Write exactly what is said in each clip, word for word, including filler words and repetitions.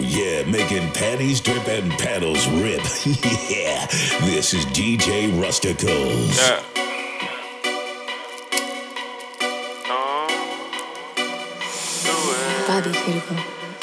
yeah, making panties drip and paddles rip. Yeah, this is D J Rusticles. Yeah. Bobby Critical.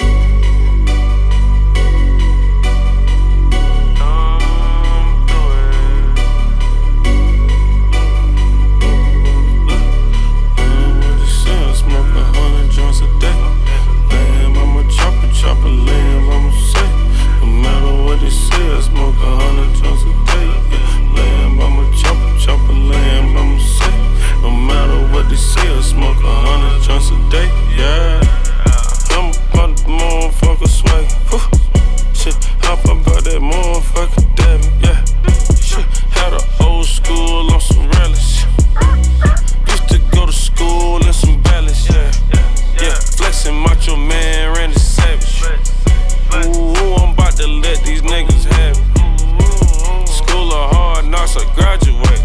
Chop a lamb, I'ma say. No matter what they say, I smoke a hundred joints a day. Yeah. Lamb, I'ma chop a chop a lamb, I'ma say. No matter what they say, I smoke a hundred joints a day. Yeah. I'm about the motherfucker sway. Whew. Shit, hop about that motherfucker dabbing. Yeah. Shit, had an old school on some relish. Used to go to school in some balance. Yeah. Yeah. Flexing macho man, Randy Savage. Ooh, I'm about to let these niggas have it. School of hard knocks, I graduate.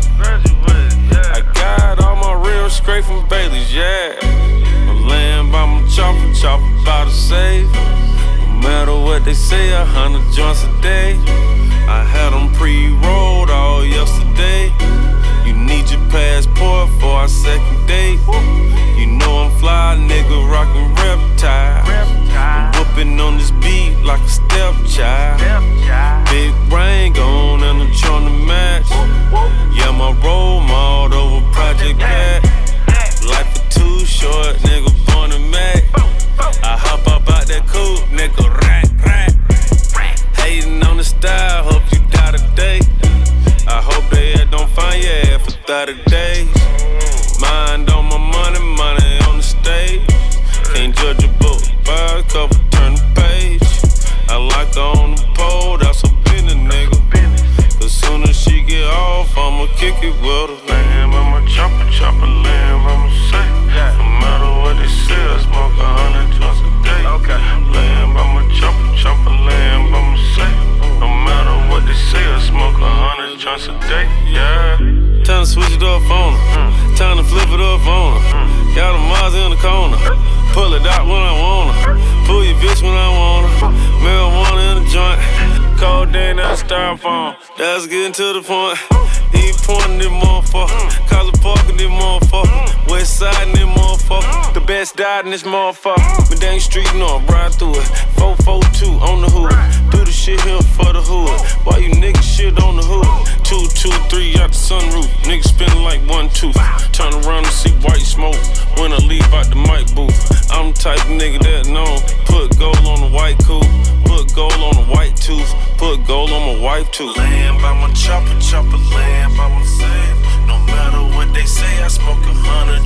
I got all my real straight from Bailey's, yeah. A lamb, I'm a chopper, chopper, about to save. No matter what they say, a hundred joints a day. I had them pre-rolled all yesterday. You need your passport for our second date. You know I'm fly, nigga, rockin' reptile. I'm whooping on this beat like a stepchild. Big ring on and I'm tryna match. Yeah, my role model over Project Pat. Life is too short, nigga, born to Mac. I hop up out that coupe, nigga, rack, rack. Hating on the style, hope you die today. I hope they don't find your ass for thirty days. Mind on my money, money on the stage. Can't judge a book by a cover, turn the page. I like her on the pole, that's a business nigga. Cause soon as she get off, I'ma kick it with her. Lamb, I'ma chop a chop a lamb, I'ma say. No matter what they say, I smoke a hundred joints a day. Okay. Lamb, I'ma chop a chop a lamb, I'ma say. No matter what they say, I smoke a hundred joints a day. Yeah. Time to switch it up on her. Mm. Time to flip it up on her. Mm. Got a Mars in the corner. Pull it out when I want her. Pull your bitch when I want her. Marijuana in the joint. Codeine and styrofoam. That's getting to the point. He pointing this motherfucker. College Park in this motherfucker. West side in this motherfucker. The best died in this motherfucker. Medang Street, no, I'm ride through it. four four two on the hood. Do the shit here for the hood. Why you niggas shit on the hood? Two, two, three out the sunroof. Niggas spinning like one tooth. Turn around and see white smoke when I leave out the mic booth. I'm the type of nigga that know. Put gold on the white coupe. Put gold on the white tooth. Put gold on my wife too. Lamb, I'ma chop a chop a lamb, I'ma save. No matter what they say, I smoke a hundred